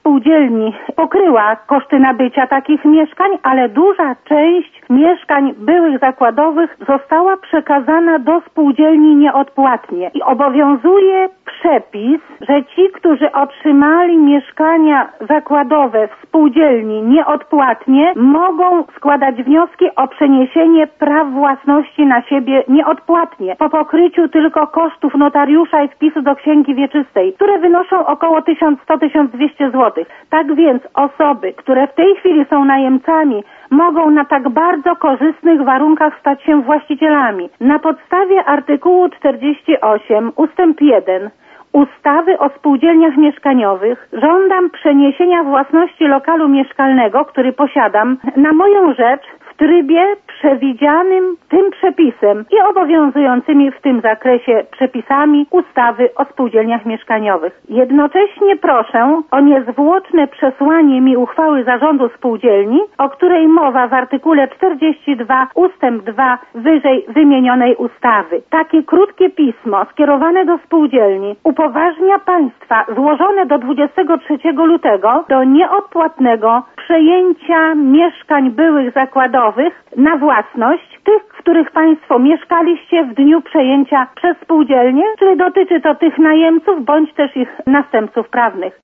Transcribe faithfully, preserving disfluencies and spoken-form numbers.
spółdzielni pokryła koszty nabycia takich mieszkań, ale duża część mieszkań byłych zakładowych została przekazana do spółdzielni nieodpłatnie i obowiązuje przepis, że ci, którzy otrzymali mieszkania zakładowe w spółdzielni nieodpłatnie, mogą składać wnioski o przeniesienie praw własności na siebie nieodpłatnie, po pokryciu tylko kosztów notariusza i wpisu do księgi wieczystej, które wynoszą około tysiąc sto do tysiąc dwieście złotych. Tak więc osoby, które w tej chwili są najemcami, mogą na tak bardzo korzystnych warunkach stać się właścicielami. Na podstawie artykułu czterdzieści osiem ustęp jeden ustawy o spółdzielniach mieszkaniowych żądam przeniesienia własności lokalu mieszkalnego, który posiadam, na moją rzecz w trybie przewidzianym tym przepisem i obowiązującymi w tym zakresie przepisami ustawy o spółdzielniach mieszkaniowych. Jednocześnie proszę o niezwłoczne przesłanie mi uchwały zarządu spółdzielni, o której mowa w artykule czterdzieści dwa ustęp dwa wyżej wymienionej ustawy. Takie krótkie pismo skierowane do spółdzielni upoważnia państwa złożone do dwudziestego trzeciego lutego do nieodpłatnego przejęcia mieszkań byłych zakładowych na własność, tych, w których państwo mieszkaliście w dniu przejęcia przez spółdzielnię, czyli dotyczy to tych najemców bądź też ich następców prawnych.